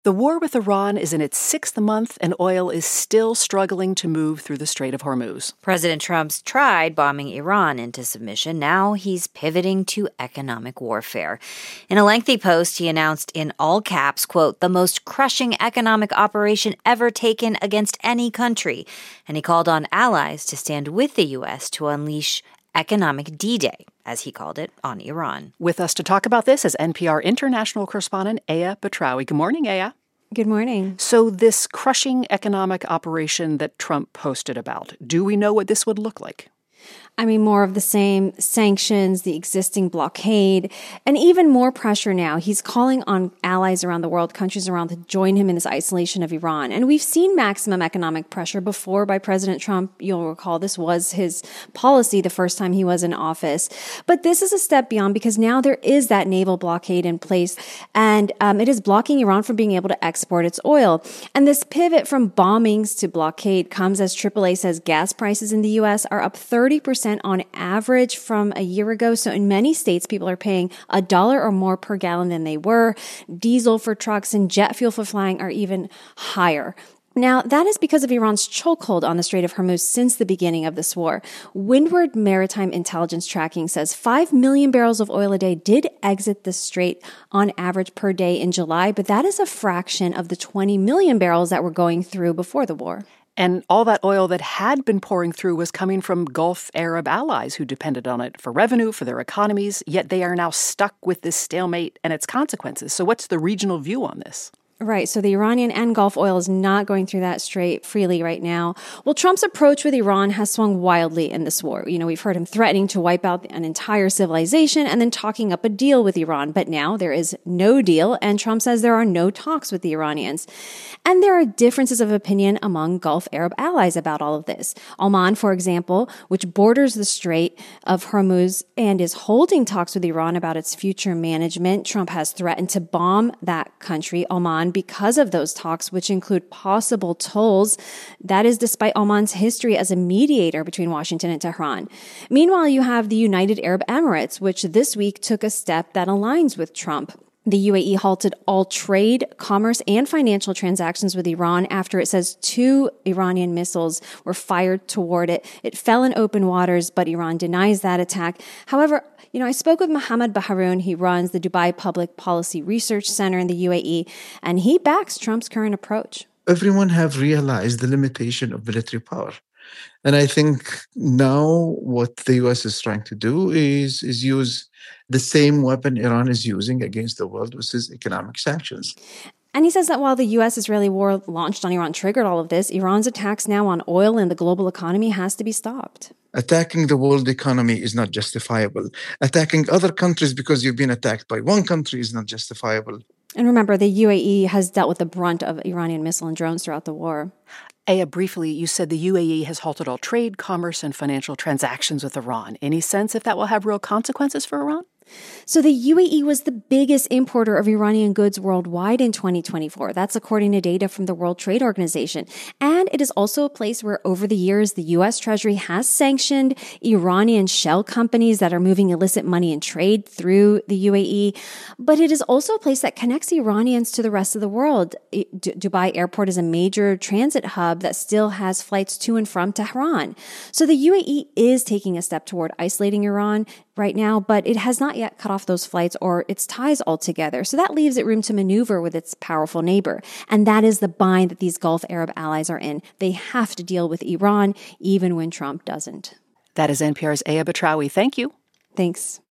The war with Iran is in its sixth month, and oil is still struggling to move through the Strait of Hormuz. President Trump's tried bombing Iran into submission. Now he's pivoting to economic warfare. In a lengthy post, he announced in all caps, quote, the most crushing economic operation ever taken against any country. And he called on allies to stand with the U.S. to unleash economic D-Day, as he called it, on Iran. With us to talk about this is NPR international correspondent Aya Batrawi. Good morning, Aya. Good morning. So this crushing economic operation that Trump posted about, do we know what this would look like? I mean, more of the same sanctions, the existing blockade, and even more pressure now. He's calling on allies around the world, countries around to join him in this isolation of Iran. And we've seen maximum economic pressure before by President Trump. You'll recall this was his policy the first time he was in office. But this is a step beyond because now there is that naval blockade in place, and it is blocking Iran from being able to export its oil. And this pivot from bombings to blockade comes as AAA says gas prices in the U.S. are up 30% on average from a year ago. So in many states, people are paying $1 or more per gallon than they were. Diesel for trucks and jet fuel for flying are even higher. Now, that is because of Iran's chokehold on the Strait of Hormuz since the beginning of this war. Windward Maritime Intelligence Tracking says 5 million barrels of oil a day did exit the strait on average per day in July, but that is a fraction of the 20 million barrels that were going through before the war. And all that oil that had been pouring through was coming from Gulf Arab allies who depended on it for revenue, for their economies, yet they are now stuck with this stalemate and its consequences. So what's the regional view on this? Right. So the Iranian and Gulf oil is not going through that strait freely right now. Well, Trump's approach with Iran has swung wildly in this war. You know, we've heard him threatening to wipe out an entire civilization and then talking up a deal with Iran. But now there is no deal, and Trump says there are no talks with the Iranians. And there are differences of opinion among Gulf Arab allies about all of this. Oman, for example, which borders the Strait of Hormuz and is holding talks with Iran about its future management. Trump has threatened to bomb that country, Oman, because of those talks, which include possible tolls. That is despite Oman's history as a mediator between Washington and Tehran. Meanwhile, you have the United Arab Emirates, which this week took a step that aligns with Trump. The UAE halted all trade, commerce, and financial transactions with Iran after it says 2 Iranian missiles were fired toward it. It fell in open waters, but Iran denies that attack. However, I spoke with Mohammed Baharoun. He runs the Dubai Public Policy Research Center in the UAE, and he backs Trump's current approach. Everyone have realized the limitation of military power. And I think now what the U.S. is trying to do is use the same weapon Iran is using against the world, which is economic sanctions. And he says that while the U.S.-Israeli war launched on Iran triggered all of this, Iran's attacks now on oil and the global economy has to be stopped. Attacking the world economy is not justifiable. Attacking other countries because you've been attacked by one country is not justifiable. And remember, the UAE has dealt with the brunt of Iranian missile and drones throughout the war. Aya, briefly, you said the UAE has halted all trade, commerce, and financial transactions with Iran. Any sense if that will have real consequences for Iran? So the UAE was the biggest importer of Iranian goods worldwide in 2024. That's according to data from the World Trade Organization. And it is also a place where over the years, the U.S. Treasury has sanctioned Iranian shell companies that are moving illicit money and trade through the UAE. But it is also a place that connects Iranians to the rest of the world. Dubai Airport is a major transit hub that still has flights to and from Tehran. So the UAE is taking a step toward isolating Iran right now, but it has not yet cut off those flights or its ties altogether. So that leaves it room to maneuver with its powerful neighbor. And that is the bind that these Gulf Arab allies are in. They have to deal with Iran, even when Trump doesn't. That is NPR's Aya Batrawi. Thank you. Thanks.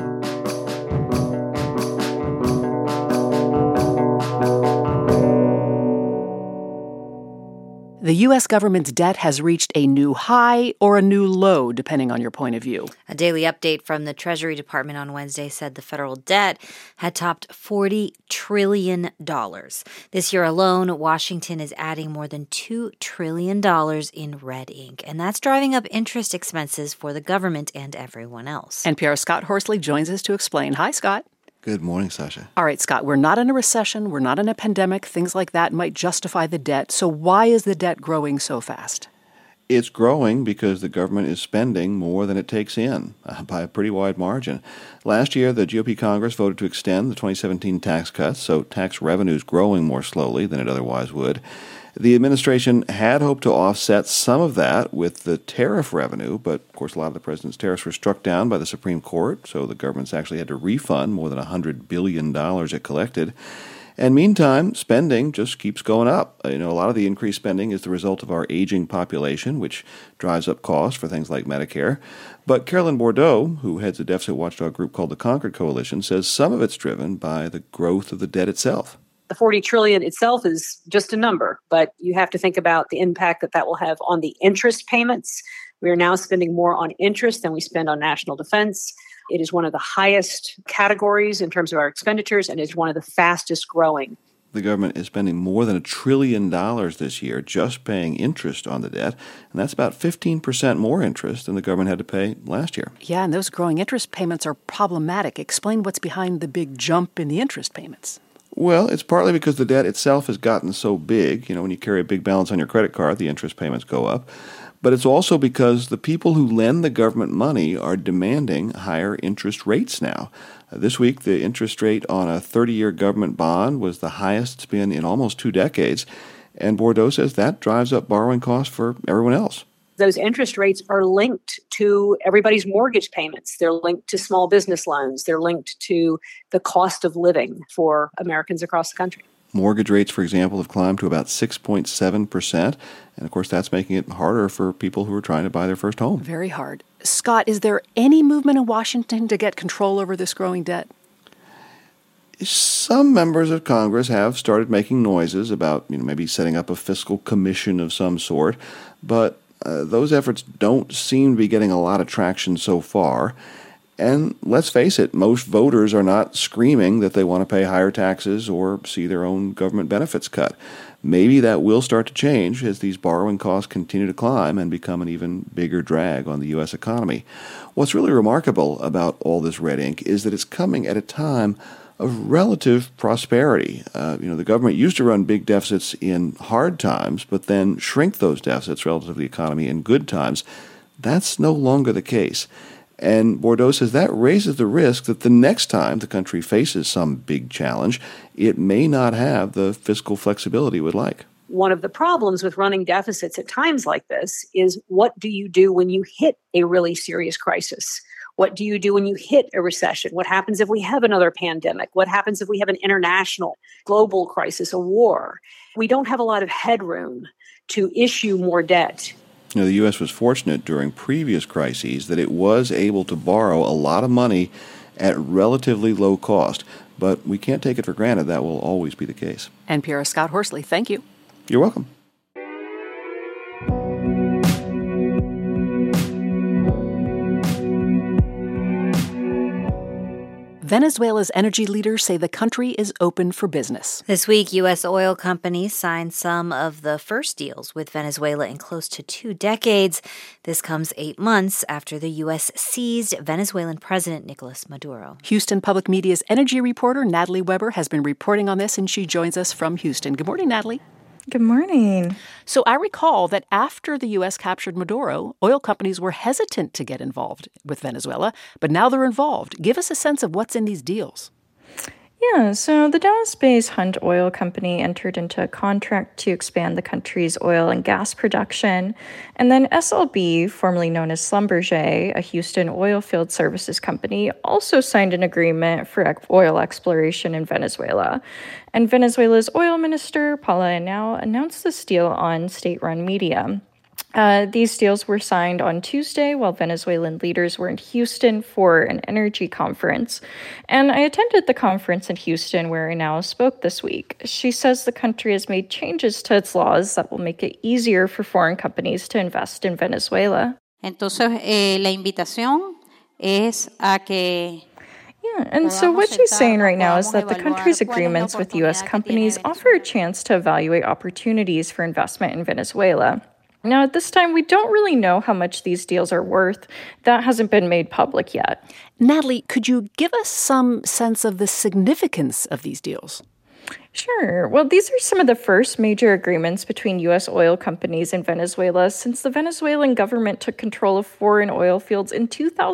The U.S. government's debt has reached a new high or a new low, depending on your point of view. A daily update from the Treasury Department on Wednesday said the federal debt had topped $40 trillion. This year alone, Washington is adding more than $2 trillion in red ink, and that's driving up interest expenses for the government and everyone else. NPR's Scott Horsley joins us to explain. Hi, Scott. Good morning, Sasha. All right, Scott, we're not in a recession. We're not in a pandemic. Things like that might justify the debt. So why is the debt growing so fast? It's growing because the government is spending more than it takes in by a pretty wide margin. Last year, the GOP Congress voted to extend the 2017 tax cuts, so tax revenue is growing more slowly than it otherwise would. The administration had hoped to offset some of that with the tariff revenue, but of course a lot of the president's tariffs were struck down by the Supreme Court, so the government's actually had to refund more than $100 billion it collected. And meantime, spending just keeps going up. A lot of the increased spending is the result of our aging population, which drives up costs for things like Medicare. But Carolyn Bourdeaux, who heads a deficit watchdog group called the Concord Coalition, says some of it's driven by the growth of the debt itself. The $40 trillion itself is just a number, but you have to think about the impact that will have on the interest payments. We are now spending more on interest than we spend on national defense. It is one of the highest categories in terms of our expenditures, and is one of the fastest growing. The government is spending more than $1 trillion this year just paying interest on the debt, and that's about 15% more interest than the government had to pay last year. Yeah, and those growing interest payments are problematic. Explain what's behind the big jump in the interest payments. Well, it's partly because the debt itself has gotten so big. When you carry a big balance on your credit card, the interest payments go up. But it's also because the people who lend the government money are demanding higher interest rates now. This week, the interest rate on a 30-year government bond was the highest it's been in almost 2 decades. And Bourdeaux says that drives up borrowing costs for everyone else. Those interest rates are linked to everybody's mortgage payments. They're linked to small business loans. They're linked to the cost of living for Americans across the country. Mortgage rates, for example, have climbed to about 6.7%. And, of course, that's making it harder for people who are trying to buy their first home. Very hard. Scott, is there any movement in Washington to get control over this growing debt? Some members of Congress have started making noises about, maybe setting up a fiscal commission of some sort. But those efforts don't seem to be getting a lot of traction so far. And let's face it, most voters are not screaming that they want to pay higher taxes or see their own government benefits cut. Maybe that will start to change as these borrowing costs continue to climb and become an even bigger drag on the U.S. economy. What's really remarkable about all this red ink is that it's coming at a time of relative prosperity. The government used to run big deficits in hard times, but then shrink those deficits relative to the economy in good times. That's no longer the case. And Bourdeaux says that raises the risk that the next time the country faces some big challenge, it may not have the fiscal flexibility it would like. One of the problems with running deficits at times like this is, what do you do when you hit a really serious crisis? What do you do when you hit a recession? What happens if we have another pandemic? What happens if we have an international, global crisis, a war? We don't have a lot of headroom to issue more debt. The U.S. was fortunate during previous crises that it was able to borrow a lot of money at relatively low cost. But we can't take it for granted that will always be the case. NPR's Scott Horsley, thank you. You're welcome. Venezuela's energy leaders say the country is open for business. This week, U.S. oil companies signed some of the first deals with Venezuela in close to 2 decades. This comes 8 months after the U.S. seized Venezuelan President Nicolas Maduro. Houston Public Media's energy reporter Natalie Weber has been reporting on this, and she joins us from Houston. Good morning, Natalie. Good morning. So I recall that after the U.S. captured Maduro, oil companies were hesitant to get involved with Venezuela, but now they're involved. Give us a sense of what's in these deals. Yeah, so the Dallas-based Hunt Oil Company entered into a contract to expand the country's oil and gas production. And then SLB, formerly known as Schlumberger, a Houston oil field services company, also signed an agreement for oil exploration in Venezuela. And Venezuela's oil minister, Paula Henao, announced this deal on state-run media. These deals were signed on Tuesday while Venezuelan leaders were in Houston for an energy conference. And I attended the conference in Houston where Henao spoke this week. She says the country has made changes to its laws that will make it easier for foreign companies to invest in Venezuela. Entonces, la invitación es a que... Yeah, and so what she's saying right now is that the country's agreements with U.S. companies offer a chance to evaluate opportunities for investment in Venezuela. Now, at this time, we don't really know how much these deals are worth. That hasn't been made public yet. Natalie, could you give us some sense of the significance of these deals? Sure. Well, these are some of the first major agreements between U.S. oil companies and Venezuela since the Venezuelan government took control of foreign oil fields in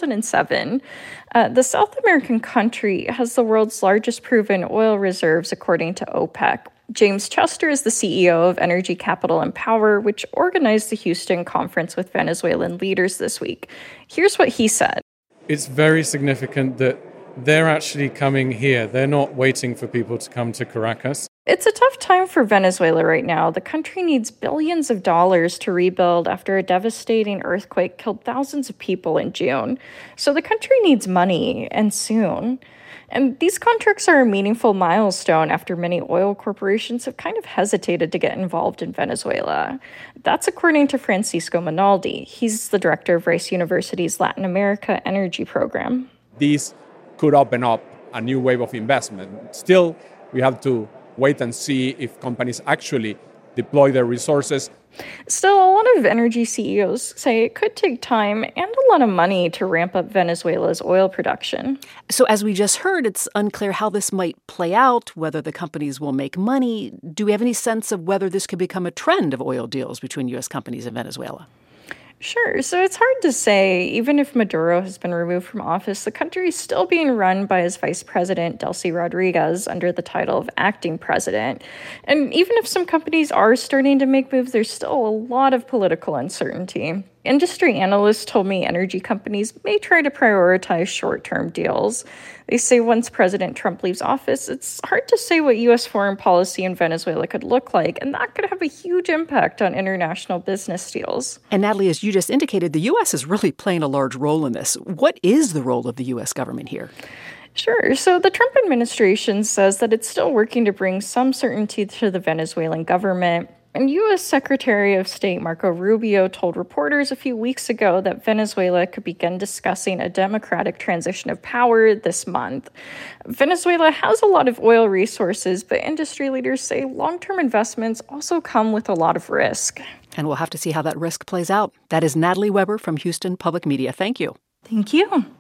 2007. The South American country has the world's largest proven oil reserves, according to OPEC. James Chester is the CEO of Energy Capital and Power, which organized the Houston conference with Venezuelan leaders this week. Here's what he said. It's very significant that they're actually coming here. They're not waiting for people to come to Caracas. It's a tough time for Venezuela right now. The country needs billions of dollars to rebuild after a devastating earthquake killed thousands of people in June. So the country needs money, and soon. And these contracts are a meaningful milestone after many oil corporations have kind of hesitated to get involved in Venezuela. That's according to Francisco Minaldi. He's the director of Rice University's Latin America Energy Program. These could open up a new wave of investment. Still, we have to wait and see if companies actually deploy their resources. Still, a lot of energy CEOs say it could take time and a lot of money to ramp up Venezuela's oil production. So as we just heard, it's unclear how this might play out, whether the companies will make money. Do we have any sense of whether this could become a trend of oil deals between U.S. companies and Venezuela? Sure. So it's hard to say. Even if Maduro has been removed from office, the country is still being run by his vice president, Delcy Rodriguez, under the title of acting president. And even if some companies are starting to make moves, there's still a lot of political uncertainty. Industry analysts told me energy companies may try to prioritize short-term deals. They say once President Trump leaves office, it's hard to say what U.S. foreign policy in Venezuela could look like, and that could have a huge impact on international business deals. And Natalie, as you just indicated, the U.S. is really playing a large role in this. What is the role of the U.S. government here? Sure. So the Trump administration says that it's still working to bring some certainty to the Venezuelan government. And U.S. Secretary of State Marco Rubio told reporters a few weeks ago that Venezuela could begin discussing a democratic transition of power this month. Venezuela has a lot of oil resources, but industry leaders say long-term investments also come with a lot of risk. And we'll have to see how that risk plays out. That is Natalie Weber from Houston Public Media. Thank you. Thank you.